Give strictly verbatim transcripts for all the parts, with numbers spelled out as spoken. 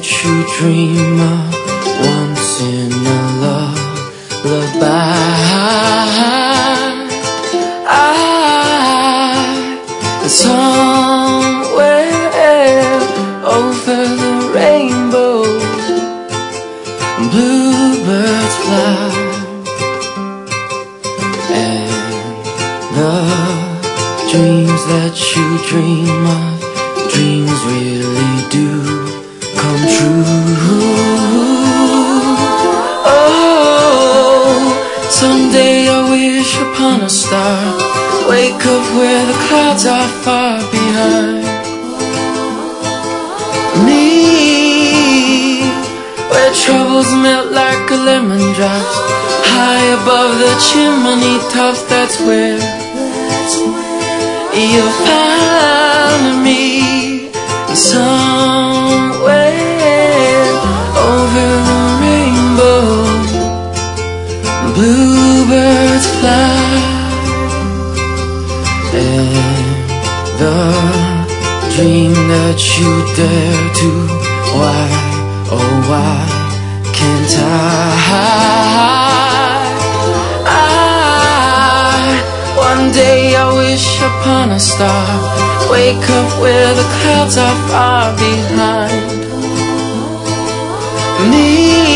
that you dream of once in a lullaby. I, somewhere over the rainbow, bluebirds fly, and the dreams that you dream of, dreams really do come true. Oh, someday I wish upon a star, wake up where the clouds are far behind me, where troubles melt like a lemon drops, high above the chimney tops. That's where you'll find me, somewhere over the rainbow, bluebirds fly, and the dream that you dare to, why, oh why can't I? One day I wish upon a star, wake up where the clouds are far behind me,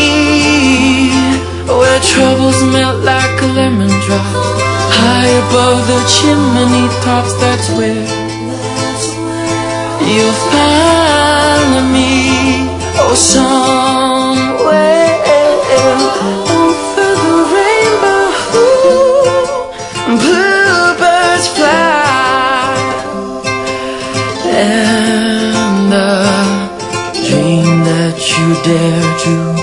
where troubles melt like a lemon drop, high above the chimney tops. That's where you'll find me, oh somewhere over the rainbow, bluebirds fly, and the dream that you dare to